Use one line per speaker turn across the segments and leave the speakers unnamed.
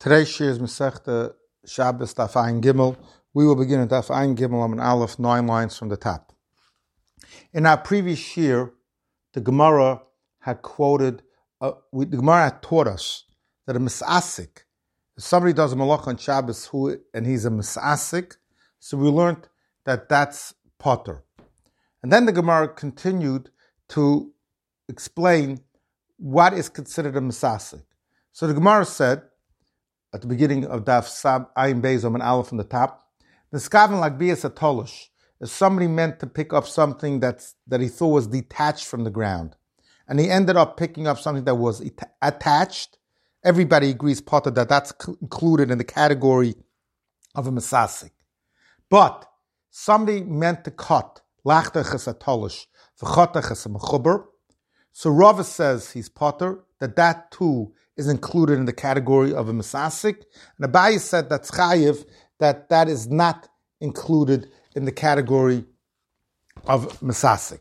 Today's shir is Masechta Shabbos Daf Ayin Gimel. We will begin at Daf Ayin Gimel on an Aleph, 9 lines from the top. In our previous shir, the Gemara had quoted, the Gemara had taught us that a Misasik, if somebody does a Malach on Shabbos and he's a Misasik, so we learned that that's Potter. And then the Gemara continued to explain what is considered a Misasik. So the Gemara said, at the beginning of Daf Sab Ayin Beis and Aleph on the top, the Skaven Lagbias Atolish, if somebody meant to pick up something that he thought was detached from the ground, and he ended up picking up something that was attached, everybody agrees, Potter, that that's included in the category of a Misasik. But somebody meant to cut, Lachtachas Atolish, V'chotachas Mechuber, so Rava says he's Potter, that too is included in the category of a Misasik. And Abaye said that's Chayiv, that is not included in the category of Misasik.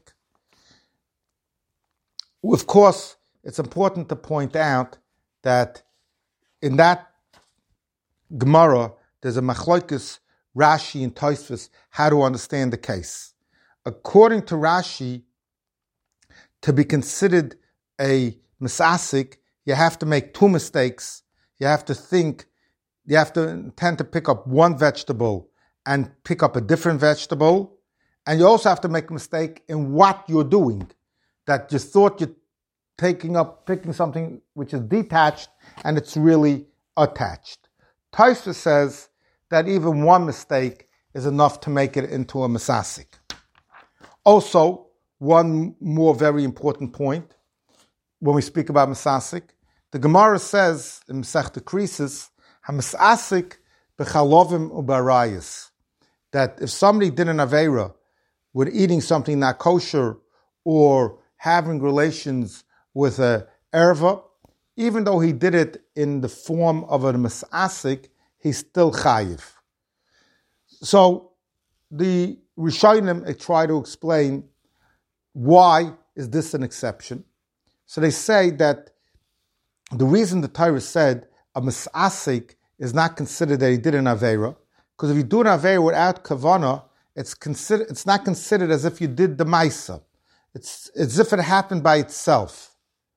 Of course, it's important to point out that in that Gemara, there's a Machlokes, Rashi and Tosfos, how to understand the case. According to Rashi, to be considered a Misasik, you have to make two mistakes. You have to intend to pick up one vegetable and pick up a different vegetable. And you also have to make a mistake in what you're doing. That you thought you're picking something which is detached and it's really attached. Tosfos says that even one mistake is enough to make it into a Misasik. Also, one more very important point when we speak about Misasik, the Gemara says in Masechta Krisis, HaMisasik b'chalovim u'barayis, that if somebody did an Aveira with eating something not kosher or having relations with a erva, even though he did it in the form of a Misasik, he's still chayiv. So the Rishonim try to explain why is this an exception. So they say that the reason the Torah said a Misasik is not considered that he did an Aveira, because if you do an Aveira without Kavanah, it's not considered as if you did the Maisa. It's as if it happened by itself.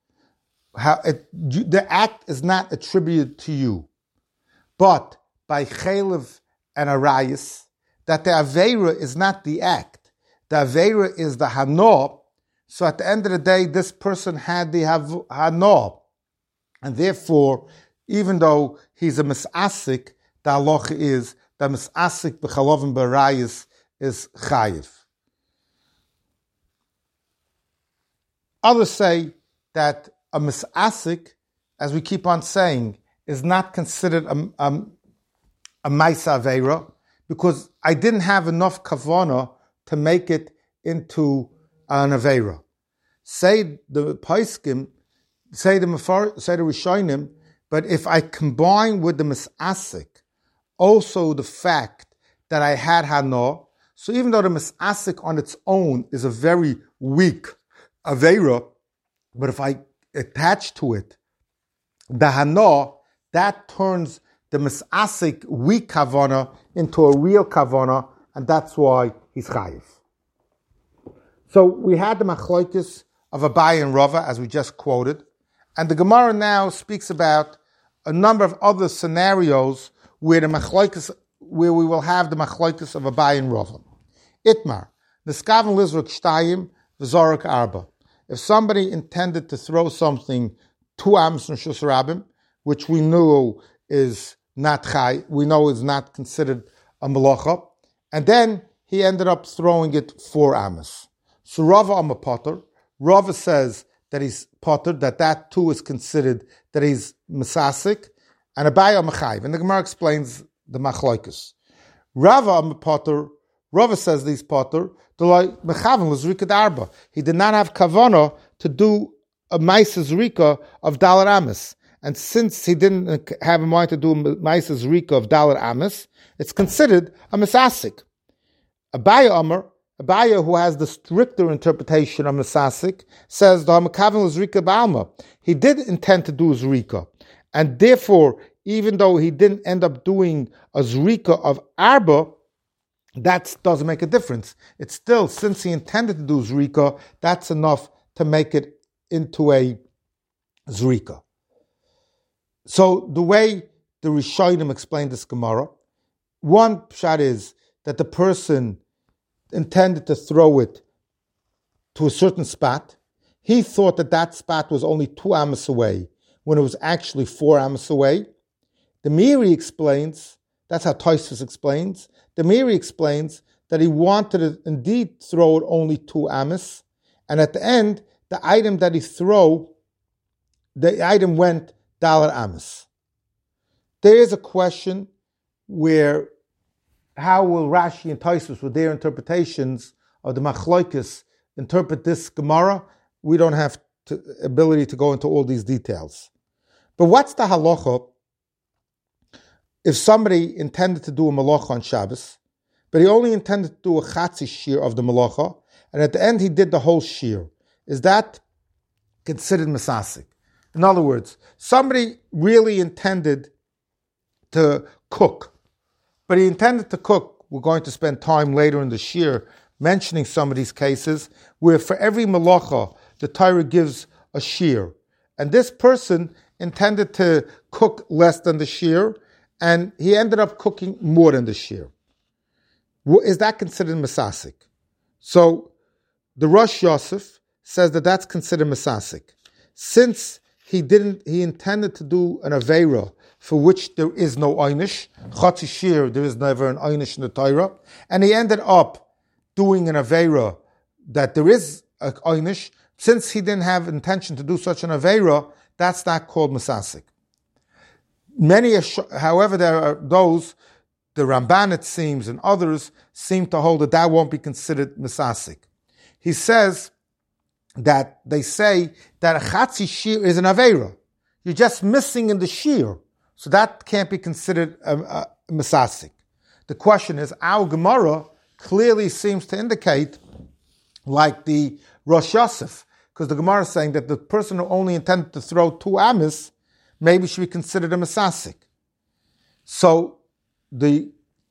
The act is not attributed to you. But by Chelev and Arayis, that the Aveira is not the act. The Aveira is the Hanoah. So at the end of the day, this person had the Hanoah. And therefore, even though he's a Misasik, the halacha is that Misasik b'chalovim b'arayis is chayiv. Others say that a Misasik, as we keep on saying, is not considered a Maisa Aveira, because I didn't have enough Kavanah to make it into an Aveira. Say the Paiskim, say the Rishonim, but if I combine with the Misasik also the fact that I had Hanoah, so even though the Misasik on its own is a very weak Aveira, but if I attach to it the Hanoah, that turns the Misasik weak Kavanah into a real Kavanah, and that's why he's Chayiv. So we had the Machlokes of Abaye and Rava, as we just quoted, and the Gemara now speaks about a number of other scenarios where we will have the Machlokes of Abaye and Rava. Itmar, Neskaven Lizruk Shtayim, V'Zorak Arba. If somebody intended to throw something 2 amos from Shus Rabbim, which we know is not considered a Malacha, and then he ended up throwing it 4 amos. So Rava Amar Potter, Rava says that he's Potter, that too is considered that he's Misasik, and Abaye Amar Chayiv. And the Gemara explains the Machlokes. Rava Amar Potter, Rava says that he's Potter, he did not have Kavanah to do a Maisa Zrika of Dalar Amos. And since he didn't have in mind to do a Maisa Zrika of Dalar Amos, it's considered a Misasik. Abaye Amar, Abaye, who has the stricter interpretation of Misasik, says he did intend to do Zrika, and therefore, even though he didn't end up doing a zrika of arba, that doesn't make a difference. It's still, since he intended to do zrika, that's enough to make it into a zrika. So the way the Rishonim explained this Gemara, one pshat is that the person intended to throw it to a certain spot. He thought that that spot was only 2 amos away, when it was actually 4 amos away. The Meiri explains, that's how Tosfos explains, the Meiri explains that he wanted to indeed throw it only 2 amos, and at the end, the item that he threw, the item went Dalar amos. There is a question where, how will Rashi and Tosfos, with their interpretations of the Machlokes, interpret this Gemara? We don't have ability to go into all these details. But what's the halacha if somebody intended to do a malacha on Shabbos, but he only intended to do a chatzi shir of the malacha, and at the end he did the whole shir? Is that considered misasik? In other words, somebody really intended to cook, but he intended to cook. We're going to spend time later in the shir mentioning some of these cases where for every malacha the Torah gives a shir, and this person intended to cook less than the shir, and he ended up cooking more than the shir. Is that considered misasik? So the Rosh Yosef says that that's considered misasik, since he intended to do an aveira for which there is no einish, chatzi shir, there is never an einish in the Torah, and he ended up doing an aveira that there is a einish. Since he didn't have intention to do such an aveira, that's not called misasik. However, there are those, the Ramban it seems, and others seem to hold that won't be considered misasik. He says that they say that a chatzi shir is an aveira. You're just missing in the shir, so that can't be considered a misasik. The question is, our Gemara clearly seems to indicate, like the Rosh Yosef, because the Gemara is saying that the person who only intended to throw 2 amos maybe should be considered a misasik. So the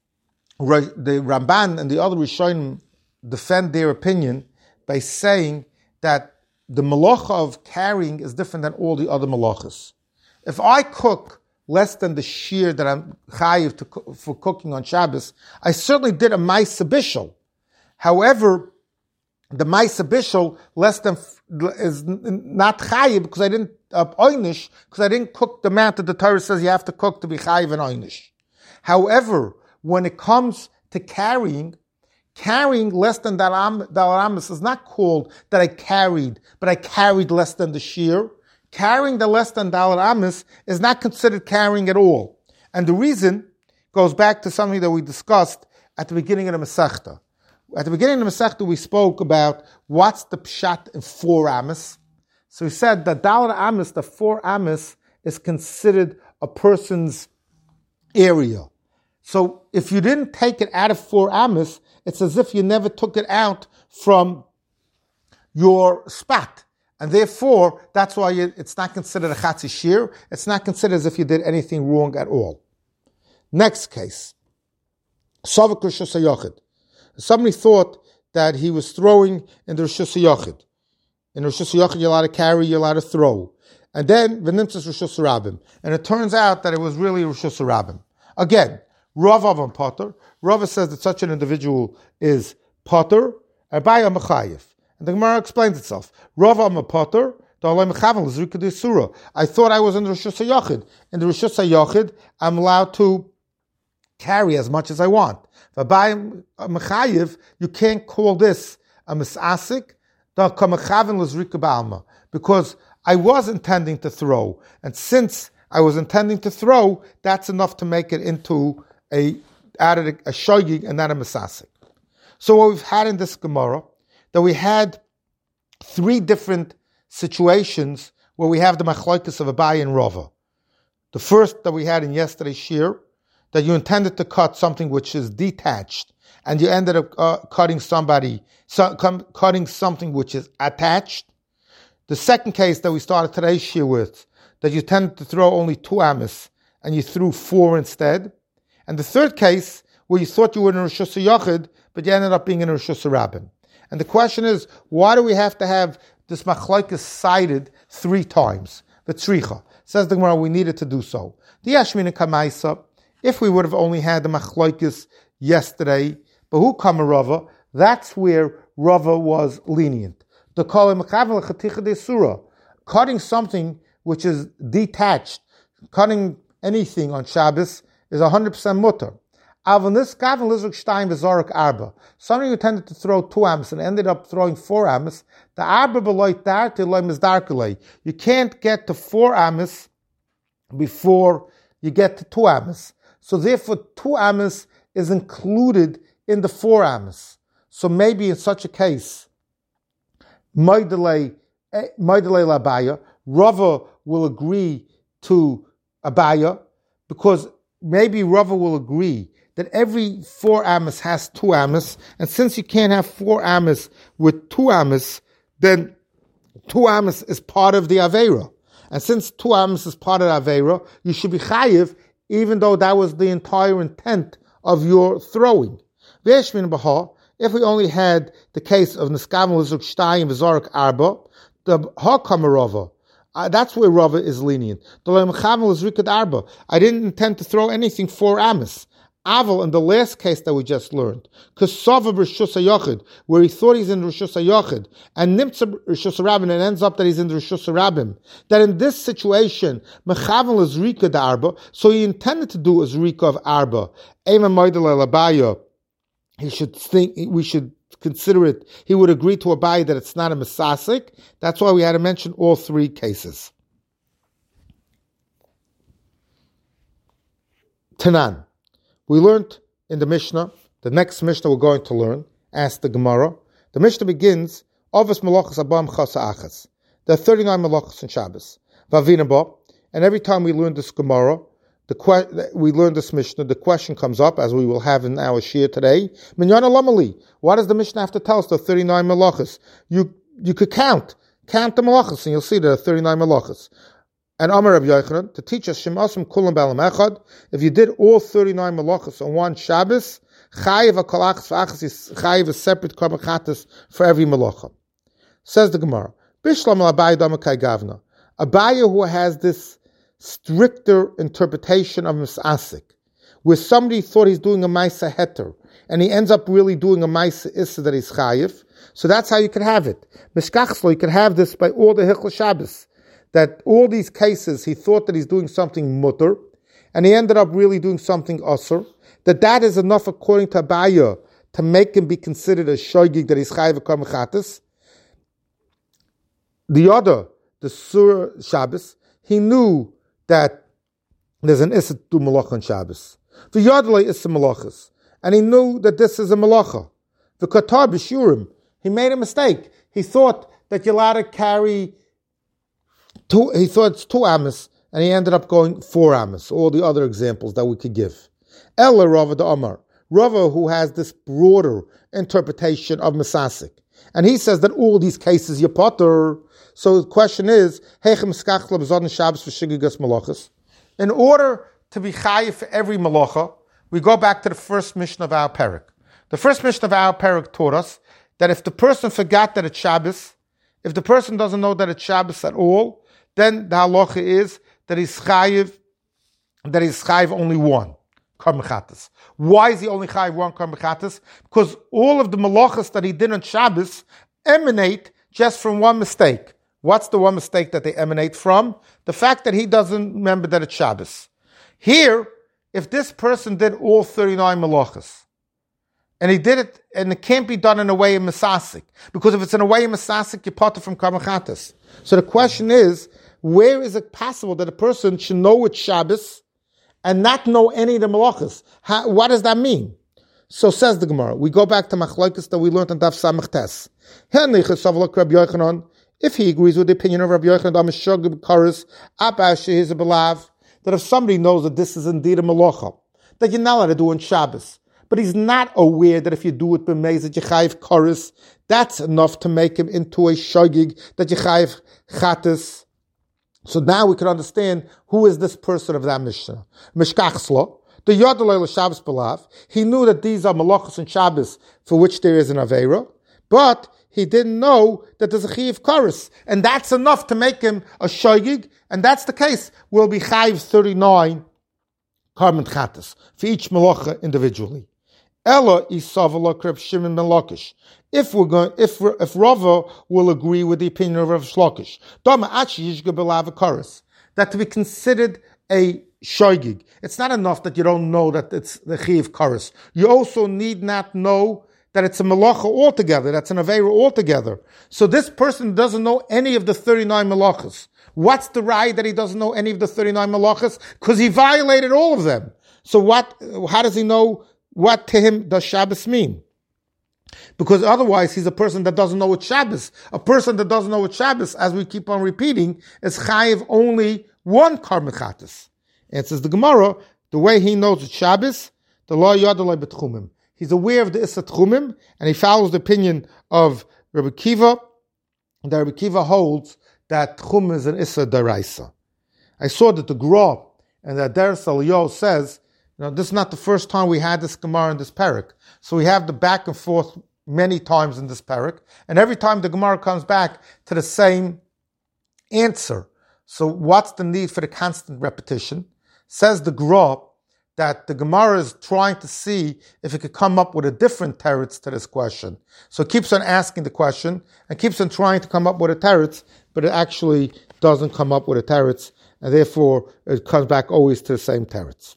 Ramban and the other Rishonim defend their opinion by saying that the malacha of carrying is different than all the other malachas. If I cook less than the shir that I'm chayiv for cooking on Shabbos, I certainly did a ma'aseh bishul. However, the ma'aseh bishul less than is not chayiv because I didn't einish, because I didn't cook the amount that the Torah says you have to cook to be chayiv and einish. However, when it comes to carrying less than dalar amos is not called that I carried, but I carried less than the shir. Carrying the less than dalar amos is not considered carrying at all. And the reason goes back to something that we discussed at the beginning of the Masechta. At the beginning of the Masechta, we spoke about what's the pshat in 4 amos. So we said that dalar amos, the 4 amos, is considered a person's area. So if you didn't take it out of 4 amos, it's as if you never took it out from your spot. And therefore, that's why it's not considered a chatzi shir. It's not considered as if you did anything wrong at all. Next case. Savak Rishus HaYachid. Somebody thought that he was throwing in the Rishus HaYachid. In Rishus HaYachid, you're allowed to carry, you're allowed to throw. And then, v'nimtzas Rishus HaRabim. And it turns out that it was really Rishus HaRabim. Again, Rav Avam Potter. Rav says that such an individual is Potter, Abaya Mechayev. And the Gemara explains itself. Rav Avam Potter, I thought I was in the Rishus HaYachid. In the Rishus HaYachid, I'm allowed to carry as much as I want. Abaya Mechayev, you can't call this a misasik, because I was intending to throw. And since I was intending to throw, that's enough to make it into a shoyig and not a misasik. So what we've had in this Gemara, that we had 3 different situations where we have the machlokes of Abaye and Rava. The first that we had in yesterday's shir, that you intended to cut something which is detached, and you ended up cutting something which is attached. The second case that we started today's shir with, that you tended to throw only 2 amos, and you threw 4 instead. And the third case, where you thought you were in a Rishus HaYochid, but you ended up being in a Rishus HaRabim. And the question is, why do we have to have this machlokes cited 3 times? The tzricha. Says the Gemara, we needed to do so. The Yashmin and Kamaisa, if we would have only had the machlokes yesterday, but who come Rava, that's where Rava was lenient. The cutting something which is detached, cutting anything on Shabbos is 100% mutter. Somebody who tended to throw 2 amos and ended up throwing 4 amos, the arba beloit dar till darkele. You can't get to 4 amos before you get to 2 amos. So therefore 2 amos is included in the 4 amos. So maybe in such a case, Moidelei Labaya, Rava will agree to Abaya, because maybe Rava will agree that every 4 amos has 2 amos, and since you can't have 4 amos with 2 amos, then 2 amos is part of the Aveira. And since 2 amos is part of the Aveira, you should be chayiv, even though that was the entire intent of your throwing. If we only had the case of Niskavam Lizuk Shtayim V'Zorak Arba, the Hakam Rava, that's where Rava is lenient. I didn't intend to throw anything 4 amos. Aval, in the last case that we just learned, Kesava Rishus HaYochid, where he thought he's in Rishus HaYochid, and Nimtza Rishus HaRabim, and ends up that he's in Rishus HaRabim, that in this situation, Mechavel is Rika de Arba, so he intended to do a Zrika of Arba. Ema Moidel Elabaya, we should consider it, he would agree to Abai that it's not a Mesasik. That's why we had to mention all 3 cases. Tanan. We learned in the Mishnah, the next Mishnah we're going to learn, asked the Gemara. The Mishnah begins, Avos Malachas Abam Chasa Achas. There are 39 Malachas in Shabbos. Vavinaba. And every time we learn this Gemara, we learn this Mishnah, the question comes up, as we will have in our Shir today, Minyana Lamali. Why does the Mishnah have to tell us there are 39 Malachas? You could count the Malachas, and you'll see there are 39 Malachas. And Amar Rabbi Yochanan, to teach us, Shemasim Kulam B'Alam Echad, if you did all 39 Malachas on one Shabbos, Chayiv HaKolachas V'Achas is Chayiv a separate Karbachatas for every Malacha. Says the Gemara, Bishlam L'Abai Damakai Gavna, Abaya who has this stricter interpretation of Misasik, where somebody thought he's doing a Maisa Heter, and he ends up really doing a Maisa Issa that he's Chayiv, so that's how you can have it. Mishkachslo, you can have this by all the Hichel Shabbos, that all these cases, he thought that he's doing something mutter, and he ended up really doing something asur, that is enough according to Abaya to make him be considered a shoygig that he's chayiv v'kar mechatas. The other, the Sur Shabbos, he knew that there's an issa to do malacha on Shabbos. The Yadlei issa malachas, and he knew that this is a malacha. The Qatar b'shurim, he made a mistake. He thought that you're allowed to carry he thought it's 2 amos, and he ended up going 4 amos. All the other examples that we could give. Ella Rava the Amar, Rava who has this broader interpretation of Mesasik, and he says that all these cases you're potter. So the question is, in order to be chayiv for every malacha, we go back to the first Mishnah of our parak. The first Mishnah of our parak taught us that if the person forgot that it's Shabbos, if the person doesn't know that it's Shabbos at all, then the halacha is that he's chayiv only 1 karmechatas. Why is he only chayiv 1 karmechatas? Because all of the malachas that he did on Shabbos emanate just from one mistake. What's the one mistake that they emanate from? The fact that he doesn't remember that it's Shabbos. Here, if this person did all 39 malachas, and he did it, and it can't be done in a way of Mesasik, because if it's in a way of Mesasik, you're potter from karmechatas. So the question is, where is it possible that a person should know it's Shabbos and not know any of the malachas? What does that mean? So says the Gemara. We go back to machlokes that we learned on Daf Samach Tes. If he agrees with the opinion of Rabbi Yochanan, that if somebody knows that this is indeed a malacha, that you're not allowed to do on Shabbos, but he's not aware that if you do it b'meiz that you chayiv kares, that's enough to make him into a shogig that you chayiv chatas. So now we can understand who is this person of that Mishnah. Mishkachslo, the Yodalei Shabbos Belav. He knew that these are Malachos and Shabbos for which there is an Aveira, but he didn't know that there's a Chiv Karis. And that's enough to make him a Shoigig, and that's the case. We'll be Chayiv 39 Karban Chatas for each Malacha individually. Ella Isavala Kreb Shimon ben Lakish. If Rava will agree with the opinion of Rav Shlokish, that to be considered a shoygig, it's not enough that you don't know that it's the chiv karis. You also need not know that it's a malacha altogether, that's an aveira altogether. So this person doesn't know any of the 39 malachas. What's the right that he doesn't know any of the 39 malachas? Because he violated all of them. So how does he know what to him does Shabbos mean? Because otherwise he's a person that doesn't know what Shabbos. A person that doesn't know what Shabbos, as we keep on repeating, is chayiv only one karban chatas. And it says the Gemara, the way he knows it's Shabbos, the law yadalei betchumim. He's aware of the issa tchumim, and he follows the opinion of Rabbi Kiva, that Rabbi Kiva holds that tchum is an issa daraisa. I saw that the Gra and that Deres Eliyahu says, this is not the first time we had this Gemara in this parak. So we have the back and forth many times in this parak, and every time the Gemara comes back to the same answer. So what's the need for the constant repetition? Says the Gra that the Gemara is trying to see if it could come up with a different teretz to this question. So it keeps on asking the question and keeps on trying to come up with a teretz, but it actually doesn't come up with a teretz, and therefore it comes back always to the same teretz.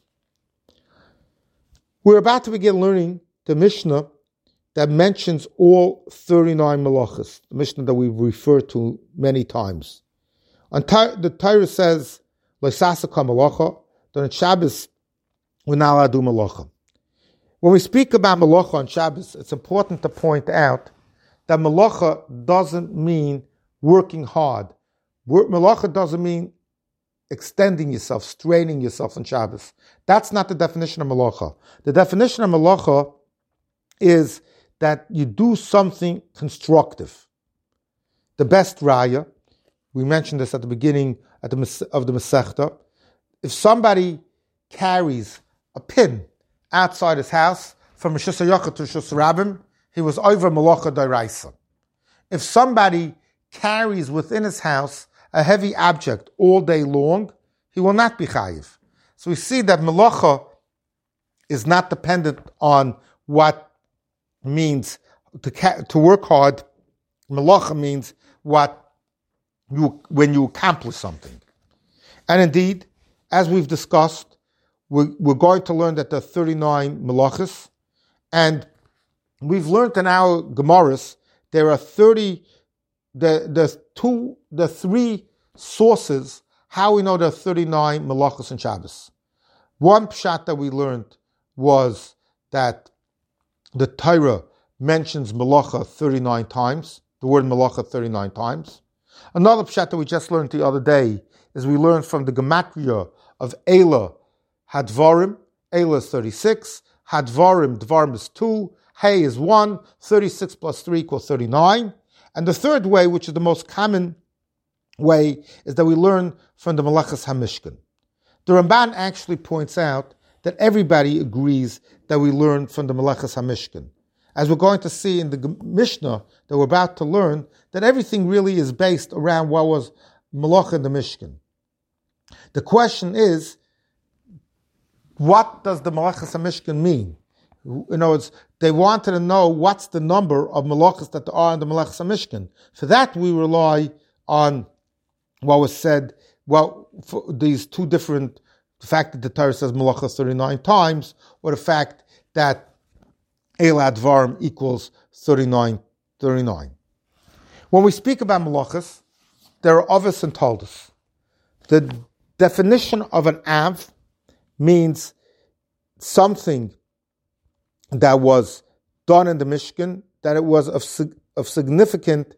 We're about to begin learning the Mishnah that mentions all 39 malachas, the Mishnah that we've referred to many times. The Torah says, L'sasaka malacha, that on Shabbos we're not allowed to do malacha. When we speak about malacha on Shabbos, it's important to point out that malacha doesn't mean working hard. Malacha doesn't mean extending yourself, straining yourself on Shabbos. That's not the definition of malacha. The definition of malacha is that you do something constructive. The best raya, we mentioned this at the beginning of the Masechta, if somebody carries a pin outside his house from Rishus HaYachid to Rishus Rabbim, he was over malacha d'oraisa. If somebody carries within his house a heavy object all day long, he will not be chayiv. So we see that malacha is not dependent on what means to work hard. Malacha means when you accomplish something. And indeed, as we've discussed, we're going to learn that there are 39 malachas, and we've learned in our Gemaras there are 30. The three sources how we know there are 39 malachos and Shabbos. One pshat that we learned was that the Torah mentions malacha 39 times, the word malacha 39 times. Another pshat that we just learned the other day is we learned from the gematria of Eila Hadvarim. Eila is 36, Dvarim is 2, Hey is 1, 36 plus 3 equals 39. And the third way, which is the most common way, is that we learn from the Malachas HaMishkan. The Ramban actually points out that everybody agrees that we learn from the Malachas HaMishkan. As we're going to see in the Mishnah that we're about to learn, that everything really is based around what was Malach in the Mishkan. The question is, what does the Malachas HaMishkan mean? In other words, they wanted to know what's the number of malachas that there are in the Malachas HaMishkan. For that, we rely on what was said, for these two different, the fact that the Torah says malachas 39 times, or the fact that Eila Dvarim equals 39. When we speak about malachas, there are others and toldos. The definition of an av means something that was done in the Mishkan, that it was of significant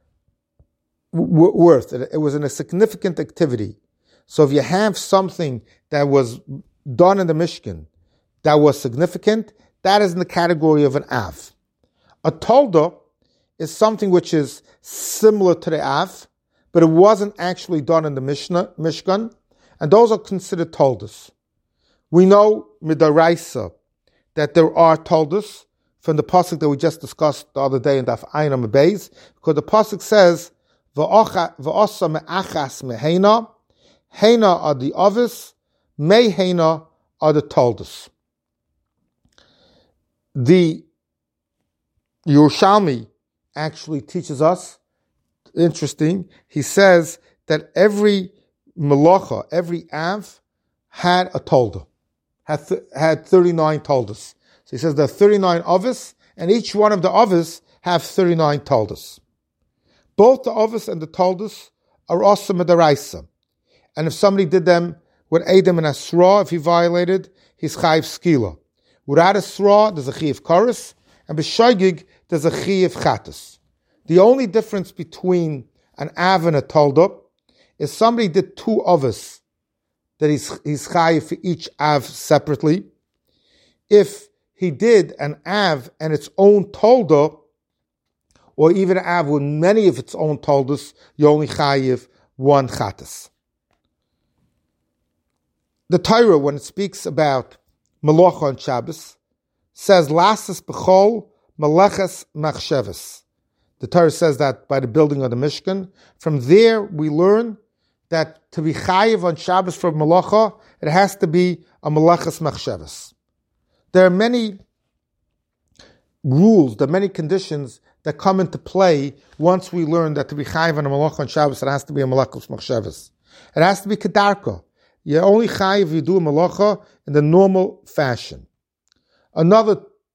worth. It was in a significant activity. So if you have something that was done in the Mishkan that was significant, that is in the category of an av. A tolda is something which is similar to the av, but it wasn't actually done in the Mishkan, and those are considered toldos. We know midaraisa that there are toldos from the pasuk that we just discussed the other day in Daf Ayin Amud Beis, because the pasuk says v'osa me'achas meheina, heina are the ovis, meheina are the toldos. The Yerushalmi actually teaches us, interesting, he says that every melacha, every av, had a tolda, had 39 toldas. So he says there are 39 ovis, and each one of the ovis have 39 toldas. Both the ovis and the toldas are also medaraisa. And if somebody did them with Edom and Asra, if he violated, he's chayiv skila. Without Asra, there's a chayiv karis, and b'shoigig, there's a chayiv chatas. The only difference between an av and a tolda is somebody did two ovis, that he's chayiv for each av separately. If he did an av and its own tolda, or even an av with many of its own toldas, you only chayiv one chatas. The Torah, when it speaks about melacha on Shabbos, says lasses b'chol meleches machshavas. The Torah says that by the building of the Mishkan. From there, we learn that to be chayiv on Shabbos for melacha, it has to be a meleches machshavas. There are many rules, there are many conditions that come into play once we learn that to be chayiv on a melacha on Shabbos, it has to be a meleches machshavas. It has to be kedarka. You're only chayiv if you do a melacha in the normal fashion. Another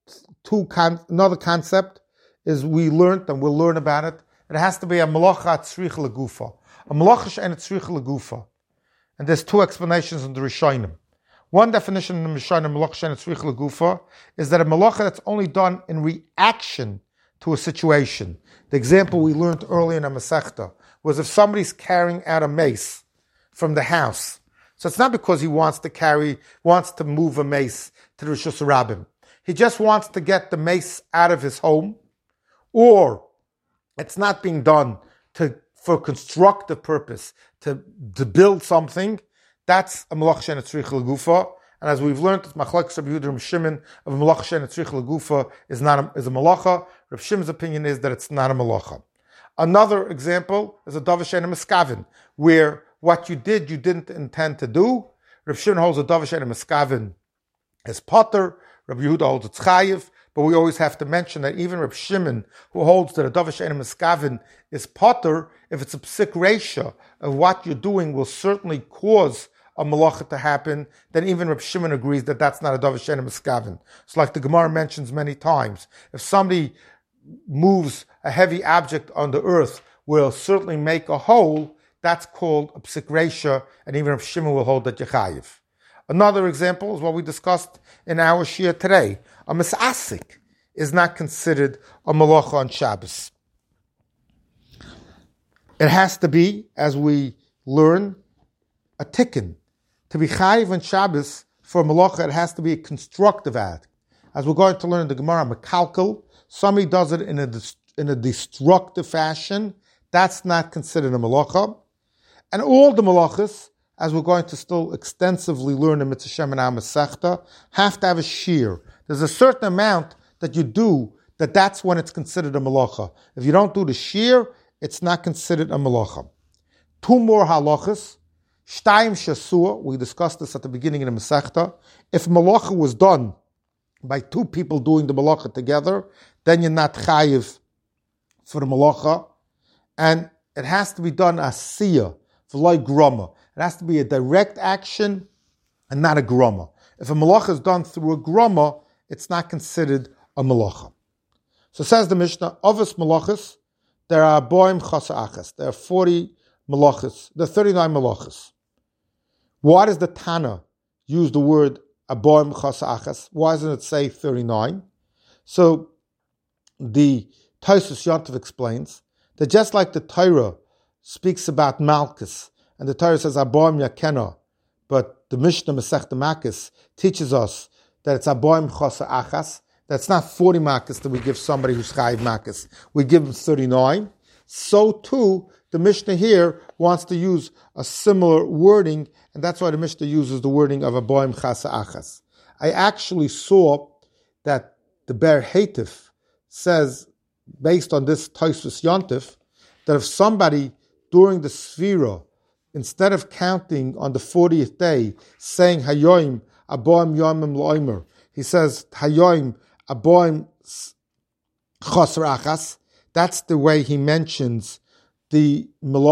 concept is we learned, and we'll learn about it, it has to be a melacha tzrich legufa. A melacha she'en tzrich legufa. And there's two explanations in the Rishonim. One definition in the Rishonim, melacha she'en tzrich legufa, is that a melacha that's only done in reaction to a situation. The example we learned earlier in a Masechta was if somebody's carrying out a mace from the house. So it's not because he wants to move a mace to the Rishus Rabbim. He just wants to get the mace out of his home, or it's not being done for constructive purpose, to build something. That's a melacha she'en tzrich legufa. And as we've learned, it's machlokes Rabbi Yehuda and Shimon of a melacha she'en tzrich legufa is a melacha. Rabbi Shimon's opinion is that it's not a melacha. Another example is a davar she'en miskavin, where what you did, you didn't intend to do. Rabbi Shimon holds a davar she'en miskavin as potter. Rabbi Yehuda holds it's chayiv. But we always have to mention that even Rabbi Shimon, who holds that a davar she'en miskavin is potter, if it's a psik reisha of what you're doing will certainly cause a malacha to happen, then even Rabbi Shimon agrees that that's not a davar she'en miskavin. So like the Gemara mentions many times, if somebody moves a heavy object on the earth, will certainly make a hole, that's called a psik reisha, and even Rabbi Shimon will hold that yechayiv. Another example is what we discussed in our shir today. A misasik is not considered a malacha on Shabbos. It has to be, as we learn, a tikkun. To be chayiv on Shabbos for a malacha, it has to be a constructive act. As we're going to learn in the Gemara, mekalkel, somebody does it in a destructive fashion, that's not considered a malacha. And all the malachas, as we're going to still extensively learn in Mitzvah Shem and our Masechta, have to have a shear. There's a certain amount that you do, that's when it's considered a malacha. If you don't do the shear, it's not considered a malacha. Two more halachas. Shtayim shasua, we discussed this at the beginning of the Masechta. If malacha was done by two people doing the malacha together, then you're not chayiv for the malacha. And it has to be done asiyah, v'loi groma. It has to be a direct action and not a groma. If a malacha is done through a groma, it's not considered a malacha. So says the Mishnah, Ovis malachas, there are boim chasa achas. There are 40 malachas. There are 39 malachas. Why does the Tana use the word aboim chasa achas? Why doesn't it say 39? So the Tosfos Yontif explains that just like the Torah speaks about Malchus, and the Torah says aboim yakena, but the Mishnah Masechta Makos teaches us that it's aboim chasa achas. That's not 40 makos that we give somebody who's chayiv makos. We give him 39. So too, the Mishnah here wants to use a similar wording, and that's why the Mishnah uses the wording of a boim chasa achas. I actually saw that the Ber Hatif says, based on this Tosfos Yontif, that if somebody during the Sfira, instead of counting on the 40th day, saying Hayoim aboim yomim loimer, he says Hayoim aboim chasar achas. That's the way he mentions the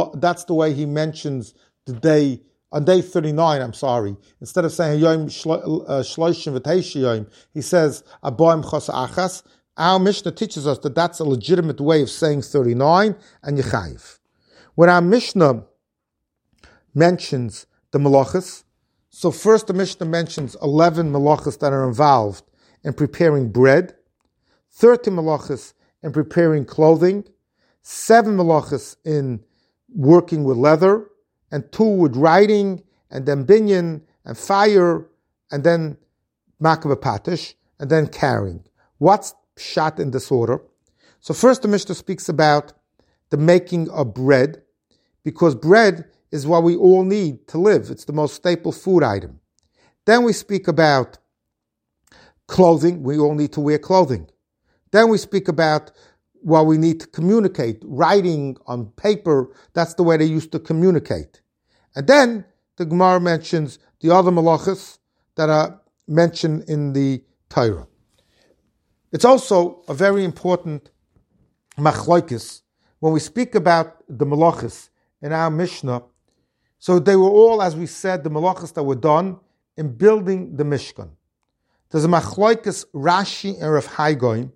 day on day 39. I'm sorry. Instead of saying Hayoim shloishim v'teish yoim, he says aboim chasar achas. Our Mishnah teaches us that that's a legitimate way of saying 39 and Yechayiv. When our Mishnah mentions the malachas, so first the Mishnah mentions 11 malachas that are involved in preparing bread, 30 malachas in preparing clothing, 7 malachas in working with leather, and 2 with writing, and then binyan, and fire, and then makabeh patish, and then carrying. What's pshat in this order? So first the Mishnah speaks about the making of bread, because bread is what we all need to live. It's the most staple food item. Then we speak about clothing. We all need to wear clothing. Then we speak about what we need to communicate. Writing on paper, that's the way they used to communicate. And then the Gemara mentions the other malachas that are mentioned in the Torah. It's also a very important machlokes when we speak about the malachas in our Mishnah. So they were all, as we said, the malachas that were done in building the Mishkan. There's a machlokes Rashi and Rav Hai Gaon.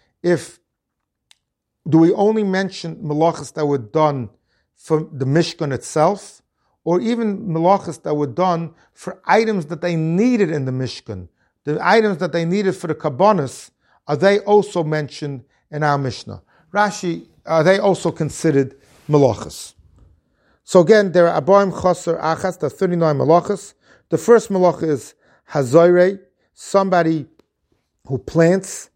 Do we only mention malachas that were done for the Mishkan itself, or even malachas that were done for items that they needed in the Mishkan? The items that they needed for the kabbanis, are they also mentioned in our Mishnah? Rashi, are they also considered malachas? So again, there are aboim chasar achas, there are 39 malachas. The first malacha is hazoirei, somebody who plants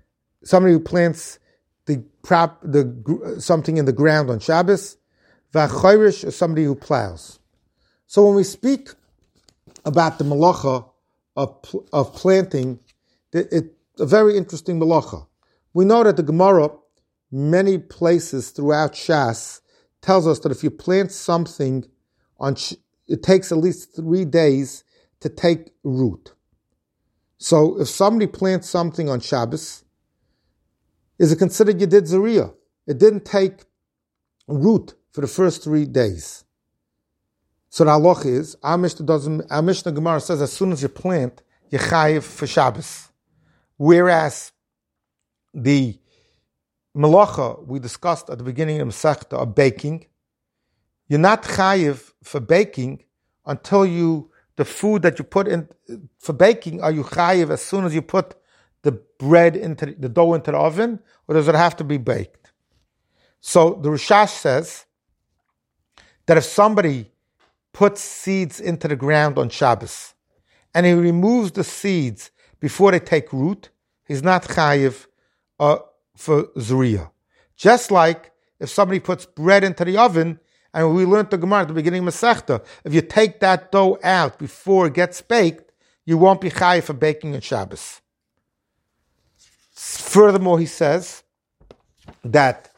something in the ground on Shabbos. V'achayrish is somebody who plows. So when we speak about the malacha of planting, it's a very interesting malacha. We know that the Gemara, many places throughout Shas, tells us that if you plant something it takes at least 3 days to take root. So if somebody plants something on Shabbos, is it considered Yedid Zariah? It didn't take root for the first 3 days. So the halacha is, our Mishnah Gemara says as soon as you plant, you're chayiv for Shabbos. Whereas the malacha we discussed at the beginning of Masechta of baking, you're not chayiv for baking until the food that you put in for baking, are you chayiv as soon as you put the dough into the oven, or does it have to be baked? So the Rishash says that if somebody puts seeds into the ground on Shabbos and he removes the seeds before they take root, he's not chayiv for Zuriya. Just like if somebody puts bread into the oven, and we learned the Gemara at the beginning of Masechta, if you take that dough out before it gets baked, you won't be chayiv for baking on Shabbos. Furthermore, he says that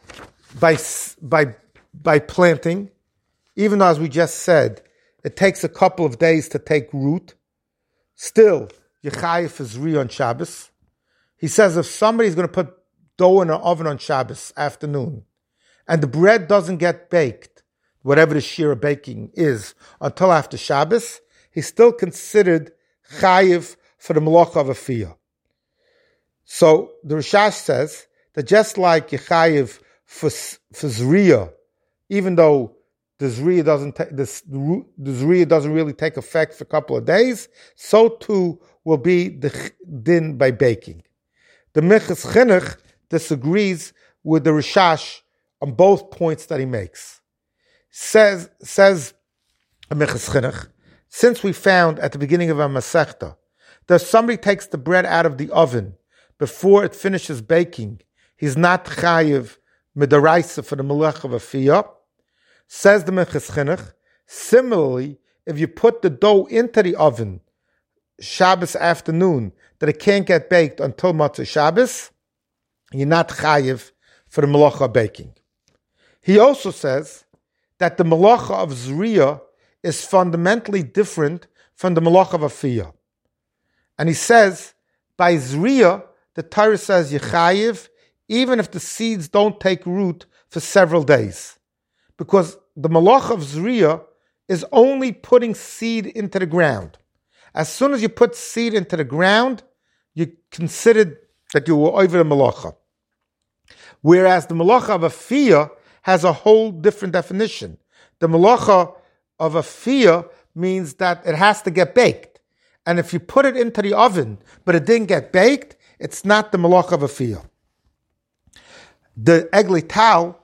by planting, even though, as we just said, it takes a couple of days to take root, still, you're chayiv for Zuriya on Shabbos. He says if somebody's going to put dough in an oven on Shabbos afternoon, and the bread doesn't get baked, whatever the shear of baking is, until after Shabbos, he's still considered chayiv for the malacha of a fiyah. So the Rishash says that just like you're chayiv for Zriya, even though the Zriya doesn't really take effect for a couple of days, so too will be the din by baking. The Minchas Chinuch disagrees with the Rishash on both points that he makes. Says Minchas Chinuch, since we found at the beginning of our Masechta that if somebody takes the bread out of the oven before it finishes baking, he's not chayiv midaraisa for the melech of a fiyah. Says the Minchas Chinuch, similarly, if you put the dough into the oven Shabbos afternoon, that it can't get baked until Motzei Shabbos, you're not chayiv for the malacha of baking. He also says that the malacha of zriya is fundamentally different from the malacha of afiyah. And he says, by zriya, the Torah says you're chayiv, even if the seeds don't take root for several days. Because the malacha of zriya is only putting seed into the ground. As soon as you put seed into the ground, you considered that you were over the malacha. Whereas the malacha of afiyah has a whole different definition. The malacha of afiyah means that it has to get baked. And if you put it into the oven, but it didn't get baked, it's not the malacha of afiyah. The Eglei Tal,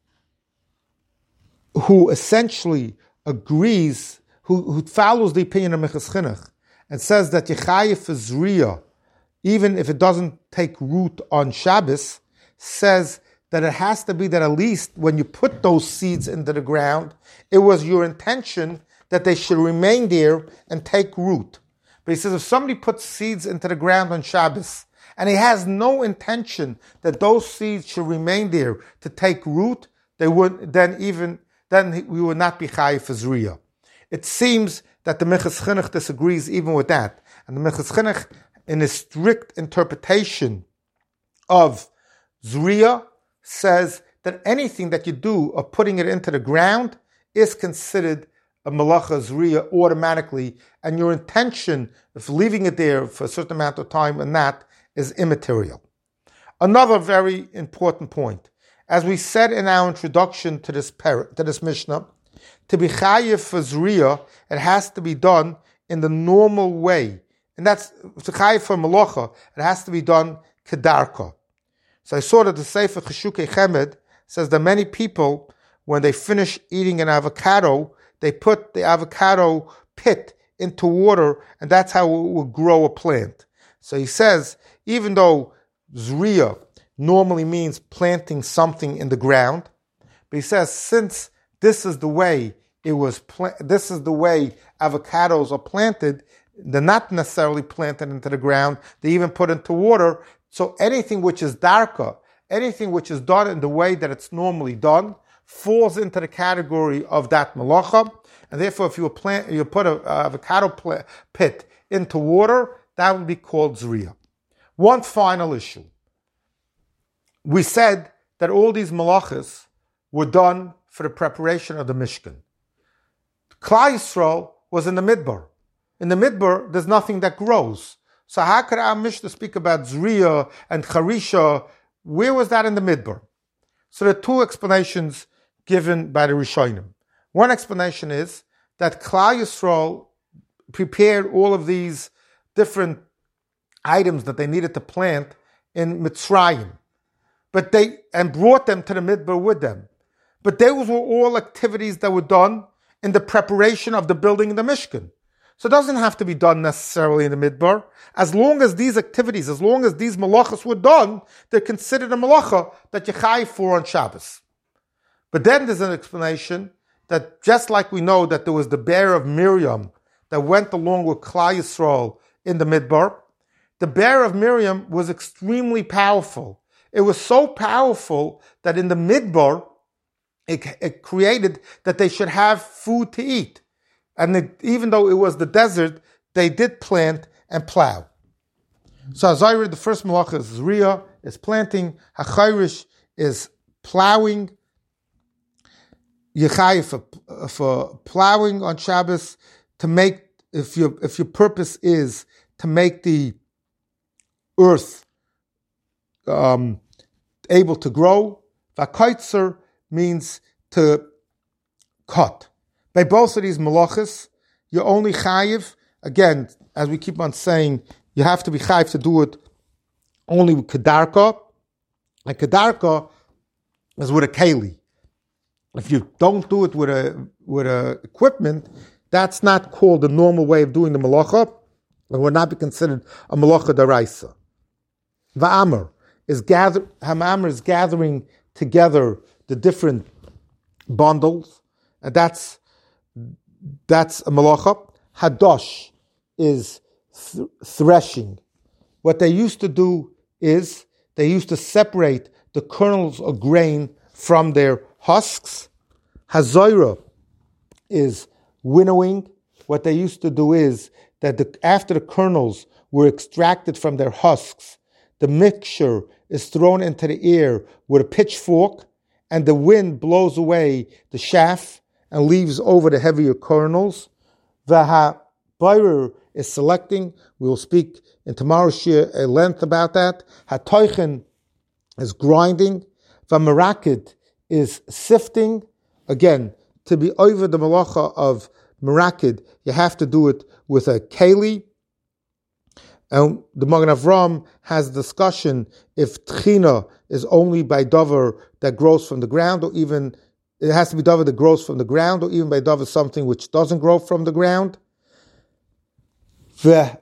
who essentially agrees, who follows the opinion of Minchas Chinuch, and says that Yechayev for Zriya, even if it doesn't take root on Shabbos, says that it has to be that at least when you put those seeds into the ground, it was your intention that they should remain there and take root. But he says if somebody puts seeds into the ground on Shabbos, and he has no intention that those seeds should remain there to take root, they would then we would not be chayiv for Zriya. It seems that the Minchas Chinuch disagrees even with that. And the Minchas Chinuch, in a strict interpretation of Zriya, says that anything that you do of putting it into the ground is considered a malacha Zriya automatically, and your intention of leaving it there for a certain amount of time and that is immaterial. Another very important point. As we said in our introduction to this Mishnah, to be chayiv for zriya, it has to be done in the normal way. And that's, to chayiv for malacha, it has to be done kedarka. So I saw that the Sefer Cheshukei Chemed says that many people, when they finish eating an avocado, they put the avocado pit into water, and that's how it will grow a plant. So he says, even though zriya normally means planting something in the ground, but he says since this is the way this is the way avocados are planted, they're not necessarily planted into the ground, they even put into water. So anything which is darka, anything which is done in the way that it's normally done, falls into the category of that malacha, and therefore if you put an avocado pit into water, that would be called zriya. One final issue. We said that all these malachas were done for the preparation of the Mishkan. Klal Yisrael was in the Midbar. In the Midbar, there's nothing that grows. So how could our Mishnah speak about Zriya and Charisha? Where was that in the Midbar? So there are two explanations given by the Rishonim. One explanation is that Klal Yisrael prepared all of these different items that they needed to plant in Mitzrayim, and brought them to the Midbar with them. But those were all activities that were done in the preparation of the building of the Mishkan. So it doesn't have to be done necessarily in the Midbar. As long as these activities, as long as these malachas were done, they're considered a malacha that you chayiv for on Shabbos. But then there's an explanation that just like we know that there was the bear of Miriam that went along with Klal Yisrael in the Midbar, the bear of Miriam was extremely powerful. It was so powerful that in the Midbar, it created that they should have food to eat. And even though it was the desert, they did plant and plow. So as I read, the first malacha is Zriya, is planting. HaChairish is plowing. Yechayev for plowing on Shabbos, to make, if your purpose is to make the earth able to grow. V'kaitzer means to cut. By both of these malachas, you're only chayiv. Again, as we keep on saying, you have to be chayiv to do it only with kedarka. And kedarka is with a keli. If you don't do it with a equipment, that's not called the normal way of doing the malacha. It would not be considered a malacha daraisa. Va'amar is gathering together the different bundles. and that's a malacha. Hadosh is threshing. What they used to do is they used to separate the kernels of grain from their husks. Hazoira is winnowing. What they used to do is that after the kernels were extracted from their husks, the mixture is thrown into the air with a pitchfork, and the wind blows away the chaff and leaves over the heavier kernels. The Bairer is selecting. We will speak in tomorrow's shir at length about that. Hatoichen is grinding. V'merakid is sifting. Again, to be over the malacha of merakid, you have to do it with a keli. And the Magen Avram has a discussion if tchina is only by davar that grows from the ground, or even it has to be davar that grows from the ground, or even by davar something which doesn't grow from the ground. The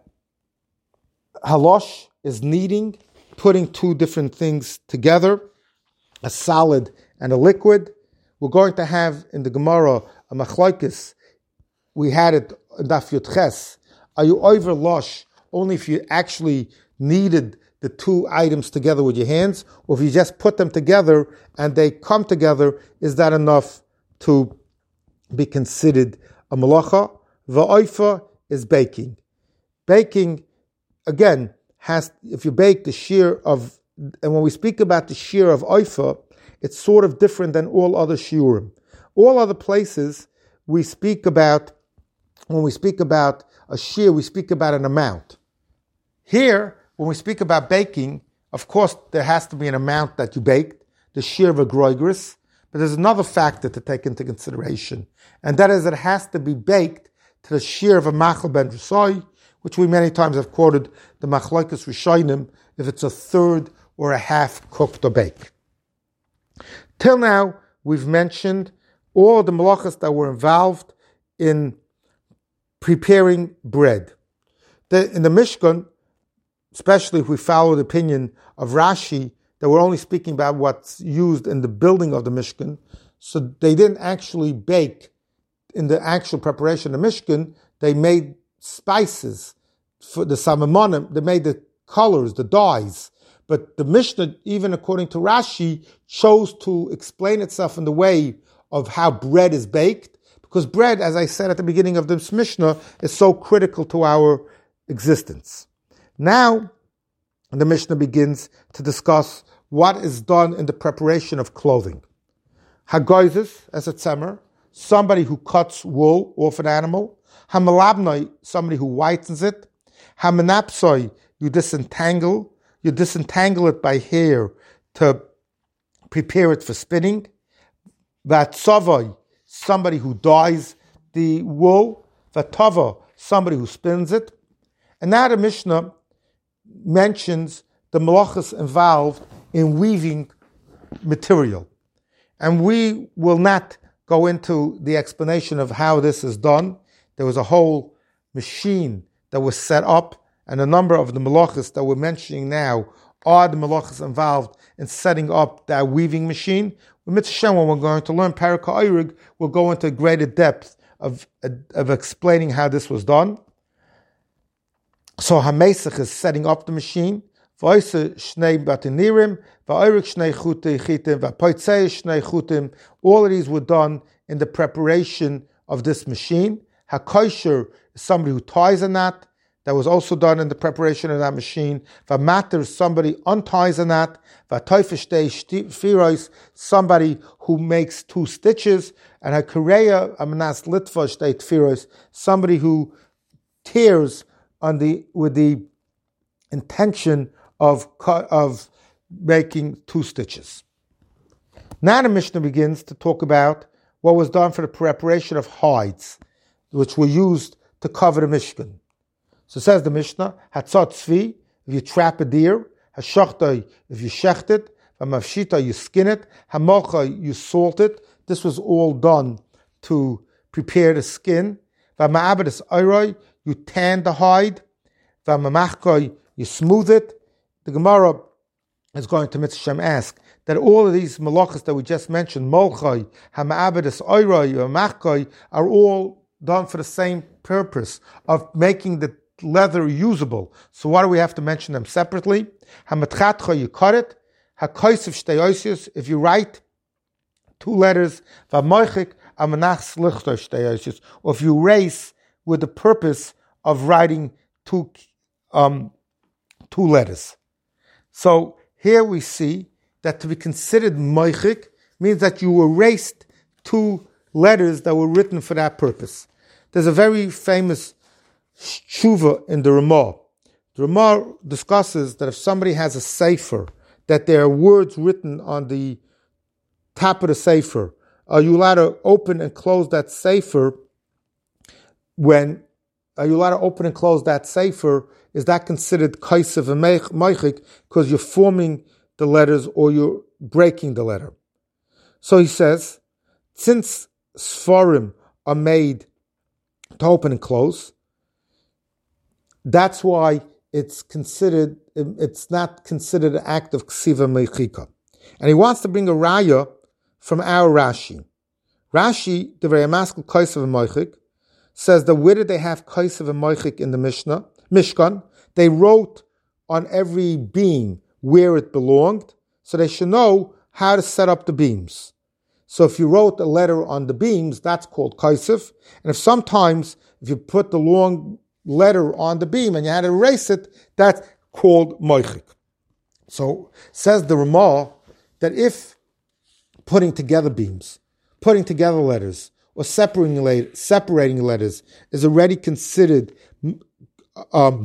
halosh is kneading, putting two different things together, a solid and a liquid. We're going to have in the Gemara a machlokes. We had it in Daf Yud Ches. Are you over losh only if you actually kneaded the two items together with your hands, or if you just put them together and they come together, is that enough to be considered a malacha? Va'oifa is baking. Baking, again, if you bake the shear of, and when we speak about the shear of oifa, it's sort of different than all other shiurim. All other places we speak about, when we speak about a shear, we speak about an amount. Here, when we speak about baking, of course, there has to be an amount that you baked, the shear of a groigris, but there's another factor to take into consideration, and that is it has to be baked to the shear of a machal ben Rasoi, which we many times have quoted the machlokes rishonim, if it's a third or a half cooked or baked. Till now, we've mentioned all the malachas that were involved in preparing bread. In the Mishkan, especially if we follow the opinion of Rashi, that we're only speaking about what's used in the building of the Mishkan, so they didn't actually bake in the actual preparation of the Mishkan. They made spices for the samamonim, they made the colors, the dyes. But the Mishnah, even according to Rashi, chose to explain itself in the way of how bread is baked, because bread, as I said at the beginning of this Mishnah, is so critical to our existence. Now, the Mishnah begins to discuss what is done in the preparation of clothing. Hagoizes, as a tzemer, somebody who cuts wool off an animal. Hamalabnoi, somebody who whitens it. Hamanapsoi, you disentangle it by hair to prepare it for spinning. Vatsavoi, somebody who dyes the wool. Vatava, somebody who spins it. And now the Mishnah mentions the malachas involved in weaving material. And we will not go into the explanation of how this is done. There was a whole machine that was set up, and a number of the malachas that we're mentioning now are the malachas involved in setting up that weaving machine. With Mitzvah, when we're going to learn Paraka Oyrig, we'll go into greater depth of explaining how this was done. So HaMesach is setting up the machine. All of these were done in the preparation of this machine. HaKosher is somebody who ties a knot. That was also done in the preparation of that machine. V'mater is somebody unties a knot. V'toifeshtei somebody who makes two stitches. And HaKareya amanas litva shtei tfiros, somebody who tears with the intention of making two stitches. Now the Mishnah begins to talk about what was done for the preparation of hides, which were used to cover the Mishkan. So says the Mishnah, Hatzot tzvi, if you trap a deer, Hashachtai, if you shecht it, Hamavshita, you skin it, Hamocha, you salt it. This was all done to prepare the skin. V'ma'abed oiroi, you tan the hide. V'mamachkoi, you smooth it. The Gemara is going to Mitzvah ask that all of these malachas that we just mentioned, molchai, hama'abedus, oiroi, or machkai, are all done for the same purpose of making the leather usable. So why do we have to mention them separately? Hamatchatcha, you cut it. Hakoisiv shtei, if you write two letters, v'moichik, amanach slichtoi shtei, or if you erase with the purpose of writing two letters. So here we see that to be considered moichik means that you erased two letters that were written for that purpose. There's a very famous tshuva in the Ramah. The Ramah discusses that if somebody has a sefer, that there are words written on the top of the sefer, are you allowed to open and close that sefer? Are you allowed to open and close that sefer? Is that considered kaisev and meichik because you're forming the letters or you're breaking the letter? So he says, since sfarim are made to open and close, that's why it's not considered an act of ksiva meichika. And he wants to bring a raya from our Rashi. Rashi, the very masculine kaisev and meichik, says that where did they have kaisev and meichik in the Mishkan? They wrote on every beam where it belonged, so they should know how to set up the beams. So if you wrote a letter on the beams, that's called kaisev. And if you put the long letter on the beam and you had to erase it, that's called meichik. So says the Ramah that if putting together beams, putting together letters, or separating letters is already considered kaisev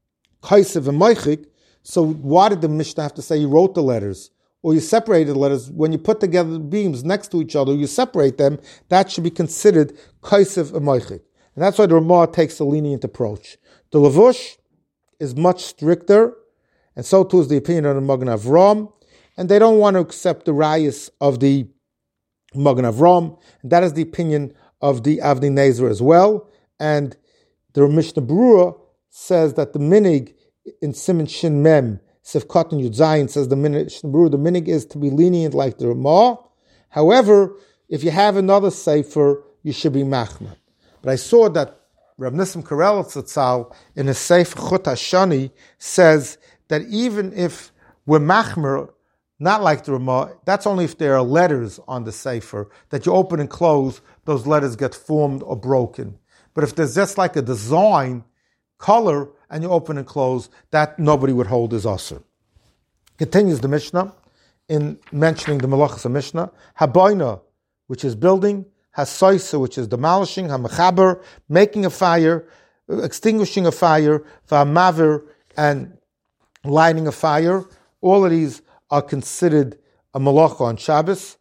and meichik, so why did the Mishnah have to say you wrote the letters or you separated the letters? When you put together the beams next to each other, you separate them, that should be considered kaisev and meichik. And that's why the Ramah takes a lenient approach. The Lavush is much stricter, and so too is the opinion of the Magen Avraham, and they don't want to accept the rayas of the Magen Avraham, and that is the opinion of the Avnei Nezer as well. And the Mishnah Berurah says that the minig in Siman Shin Mem, Sivkot and Yud Zayin, says the Mishnah Berurah, the minig is to be lenient like the Ramah. However, if you have another sefer, you should be machmer. But I saw that Reb Nissim Karel Tzatzal in his Sefer Chut HaShani says that even if we're machmer, not like the Ramah, that's only if there are letters on the sefer that you open and close, those letters get formed or broken. But if there's just like a design, color, and you open and close, that nobody would hold as asur. Continues the Mishnah in mentioning the Malachas of Mishnah. Haboina, which is building, Hasoisa, which is demolishing, Hamachaber, making a fire, extinguishing a fire, Va'amavir, and lighting a fire. All of these are considered a malacha on Shabbos.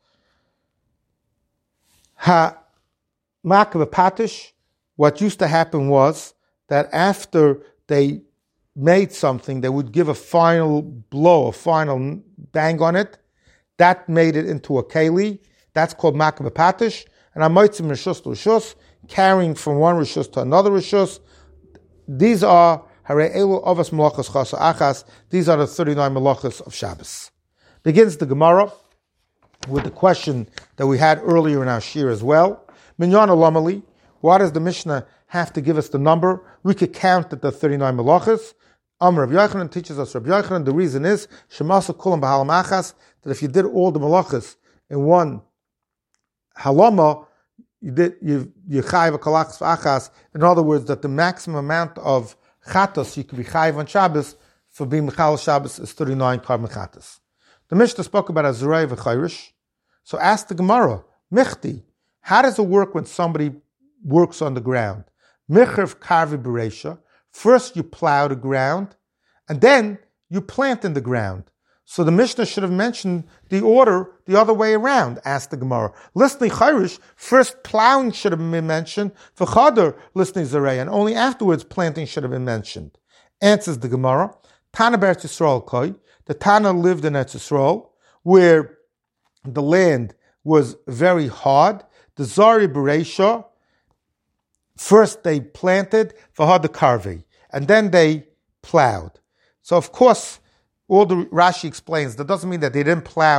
Ha-makav patish, what used to happen was that after they made something, they would give a final blow, a final bang on it. That made it into a keli. That's called makav patish. And amoitzim rishus to rishus, carrying from one rishus to another rishus. These are harei elu avos malachas chasa achas. These are the 39 malachas of Shabbos. Begins the Gemara with the question that we had earlier in our shir as well. Minyan olamali. Why does the Mishnah have to give us the number? We could count at the 39 malachas. Amar Rabbi Yochanan teaches us, Rabbi Yochanan, the reason is shemasa kulam b'halam achas, that if you did all the malachas in one halama, you chayiv a kalachas v'achas. In other words, that the maximum amount of chatos you could be chayiv on Shabbos for being mechal Shabbos is 39 carbon chatos. The Mishnah spoke about azurei v'chayrish. So ask the Gemara, michti, how does it work when somebody works on the ground? Michrev karvi bereisha. First you plow the ground, and then you plant in the ground. So the Mishnah should have mentioned the order the other way around, asked the Gemara. Listening chayrish, first plowing should have been mentioned, v'chadar listening zarei, and only afterwards planting should have been mentioned. Answers the Gemara, Tana Beretz Yisrael koi, the Tana lived in Eretz Yisrael, where the land was very hard. The Zari Bereisha, first they planted, v'had the karvi, and then they plowed. So of course, all the Rashi explains, that doesn't mean that they didn't plow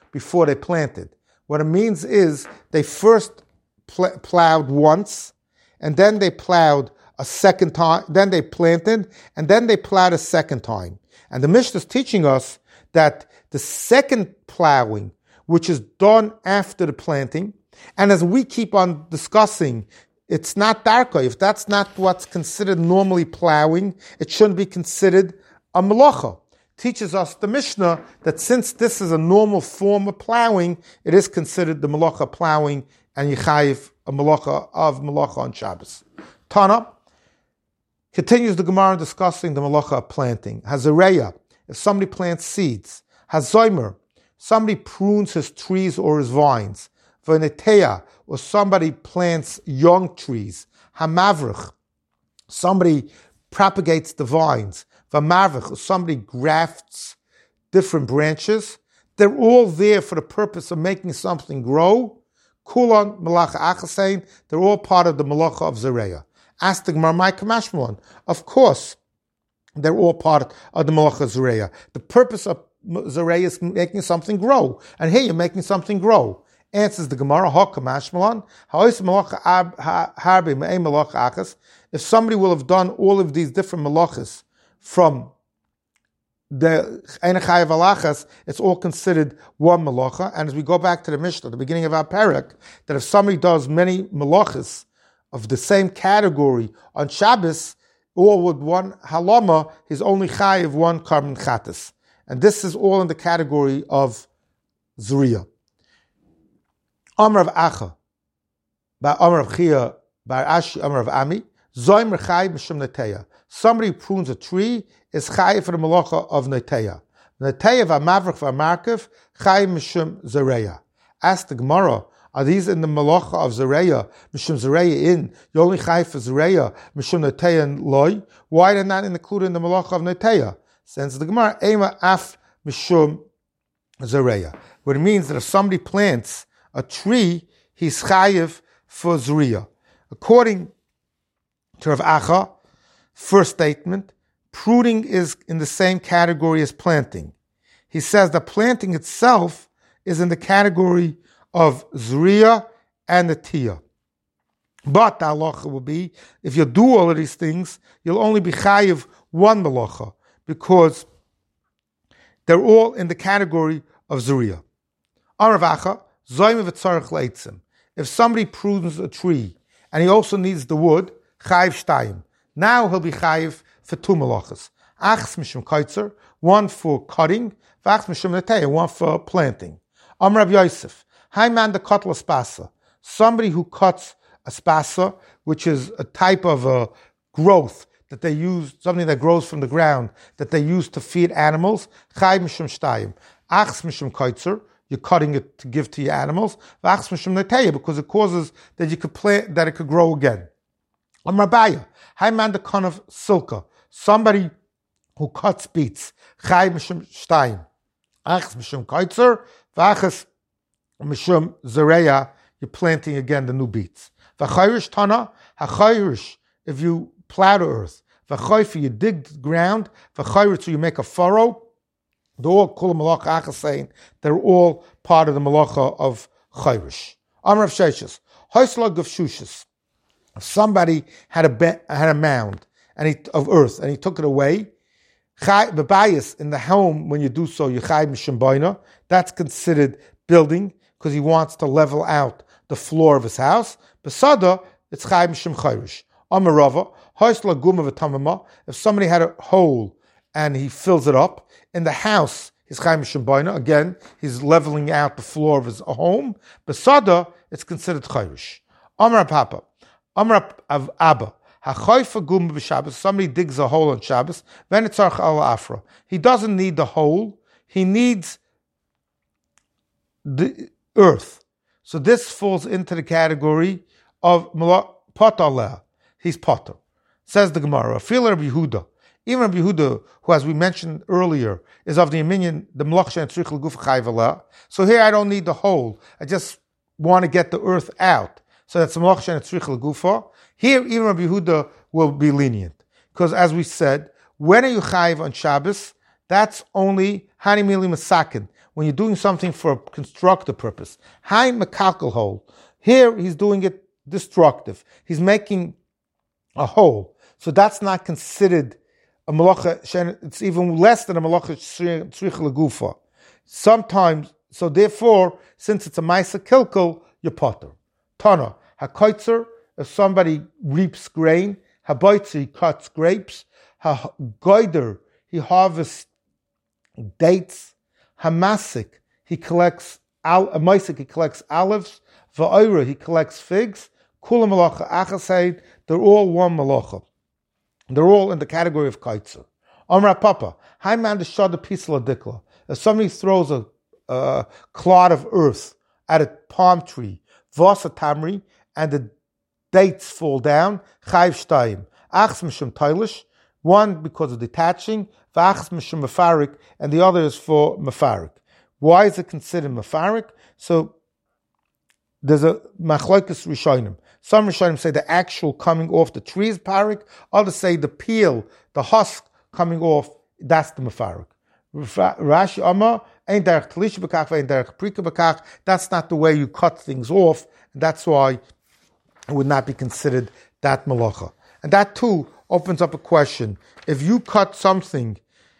before they planted. What it means is they first plowed once, and then they plowed a second time, then they planted, and then they plowed a second time. And the Mishnah is teaching us that the second plowing, which is done after the planting, and as we keep on discussing, it's not darka. If that's not what's considered normally plowing, it shouldn't be considered a malacha. Teaches us the Mishnah that since this is a normal form of plowing, it is considered the malacha plowing, and yichayiv a malacha on Shabbos. Tana continues the Gemara discussing the malacha of planting. Hazareya, if somebody plants seeds. Hazoimer, somebody prunes his trees or his vines. V'neteya, or somebody plants young trees. Hamavrich, somebody propagates the vines. V'marvich, or somebody grafts different branches. They're all there for the purpose of making something grow. Kulon, malacha achasein, they're all part of the malacha of Zareya. Ask the Gemara, my kamashmon. Of course, they're all part of the malacha of Zareya. The purpose of Zareya is making something grow. And here you're making something grow. Answers the Gemara, if somebody will have done all of these different malachas from the Einachai Valachas, it's all considered one malacha. And as we go back to the Mishnah, the beginning of our parak, that if somebody does many malachas of the same category on Shabbos, all with one halama, he's only chayiv one carbon chatas. And this is all in the category of Zuriya. Amar of Acha, by Amar of Chia, by Ashi, Amar of Ami, Zoim Rechayiv Mishum Neteya. Somebody who prunes a tree is chayiv for the malacha of Neteya. Neteya v'amavrich v'amarkev chayiv Mishum Zareya. Ask the Gemara, are these in the malacha of Zareya? Mishum Zareya in, you only chayiv for Zareya, Mishum Neteya and Loi. Why are they not included in the malacha of Neteya? Since the Gemara, Ema af Mishum Zareya. What it means that if somebody plants a tree, he's chayiv for Zuriya. According to Rav Acha, first statement, pruning is in the same category as planting. He says that planting itself is in the category of Zuriya and Netiyah. But the halacha will be, if you do all of these things, you'll only be chayiv one malacha, because they're all in the category of Zuriya. Amar Rav Acha, if somebody prunes a tree and he also needs the wood, chayiv shtayim. Now he'll be chayiv for two malachas. Achs mishum kaitzer, one for cutting, v'achs mishum neteya, one for planting. Amar Rav Yosef, hayman the kotla spasa. Somebody who cuts a spasa, which is a type of a growth that they use, something that grows from the ground, that they use to feed animals, chayiv mishum shtayim. Achs mishum kaitzer, you're cutting it to give to your animals. Because it causes that you could plant, that it could grow again. Amar Abaye, hayman the kon of silka. Somebody who cuts beets. Chai mishum shtayim. Achs mishum kaitzer. V'achas mishum zareya. You're planting again the new beets. V'chayrish tana. Hachayrish, if you plow the earth. V'chayfi, you dig the ground. V'chayrish, so you make a furrow. They're all kula malacha achas saying they're all part of the malacha of chayrish. Amar of Sheshis, hoislag of shushis. If somebody had a mound of earth and he took it away, the bias in the home when you do so, you chay mishum boina. That's considered building because he wants to level out the floor of his house. Besada, it's chay mishum chayrish. Amar Rava, hoislag guma v'tamama. If somebody had a hole and he fills it up. In the house, he's chaim shembaina. Again, he's leveling out the floor of his home. Besada, it's considered chayrish. Amar Papa, Amar of Abba, hachayfa gum b'Shabbos. Somebody digs a hole on Shabbos. V'enitzarch al afra. He doesn't need the hole. He needs the earth. So this falls into the category of potaleh. He's potter. Says the Gemara. Fil Rabbi Yehuda. Even Rabbi Yehuda, who, as we mentioned earlier, is of the opinion the melachsha and tzrich l'guf chayv alah. So here I don't need the hole. I just want to get the earth out. So that's the melachsha and tzrich l'gufa. Here, even Rabbi Yehuda will be lenient, because as we said, when are you chayv on Shabbos? That's only hani mili masakin, when you're doing something for a constructive purpose. Hai mekalkel hole. Here he's doing it destructive. He's making a hole. So that's not considered a malacha. It's even less than a malacha tzrich legufa. Sometimes, so therefore, since it's a ma'aser kilkel, you're potter. Tana, hakoitzer, if somebody reaps grain, haboitzer, he cuts grapes, hagoider, he harvests dates, hamasik, he collects maisik, he collects olives, va'oira, he collects figs, kula malacha achaseid, they're all one malacha. They're all in the category of kaitzer. Amra Papa, hi man the shad pisla dikla. If somebody throws a clod of earth at a palm tree, vasa tamri, and the dates fall down, chayv shtayim. Achs mishum tailish, one because of detaching, v'achs mishum mefarik, and the other is for mefarik. Why is it considered mefarik? So there's a machlokes rishonim. Some rishonim say the actual coming off the tree is parik. Others say the peel, the husk coming off, that's the mefarik. Rashi Amar, ain't derech talish b'kach, ain't derech prika b'kach. That's not the way you cut things off, and that's why it would not be considered that malacha. And that too opens up a question. If you cut something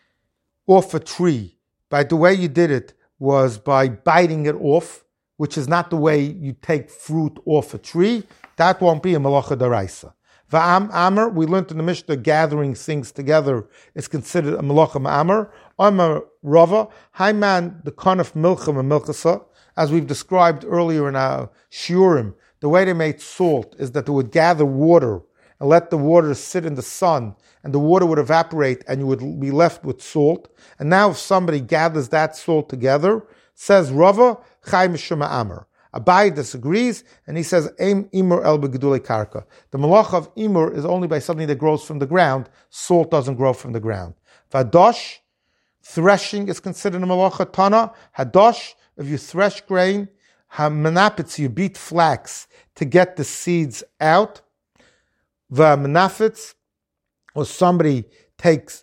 off a tree, by the way you did it was by biting it off, which is not the way you take fruit off a tree, that won't be a malacha daraisa. Va'am amar, we learned in the Mishnah, gathering things together is considered a malacha ma'amar. Amar Rava, hi man, the kind of milcham and milchasa, as we've described earlier in our shiurim, the way they made salt is that they would gather water and let the water sit in the sun, and the water would evaporate and you would be left with salt. And now if somebody gathers that salt together, says Rava, chai mishum amar. Abai disagrees, and he says, Eim imur el begedulei karka. The malacha of imur is only by something that grows from the ground. Salt doesn't grow from the ground. Vadosh, threshing is considered a malacha. Tana, hadosh, if you thresh grain, hamanapitz, you beat flax to get the seeds out. V'manafitz, or somebody takes,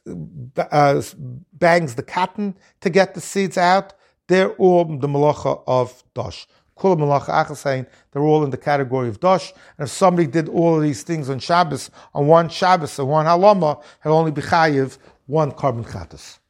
bangs the cotton to get the seeds out. They're all the malacha of dosh. Kula malacha achasein, they're all in the category of dosh. And if somebody did all of these things on Shabbos, on one Shabbos, or one halama, he'll only be chayiv one carbon chatas.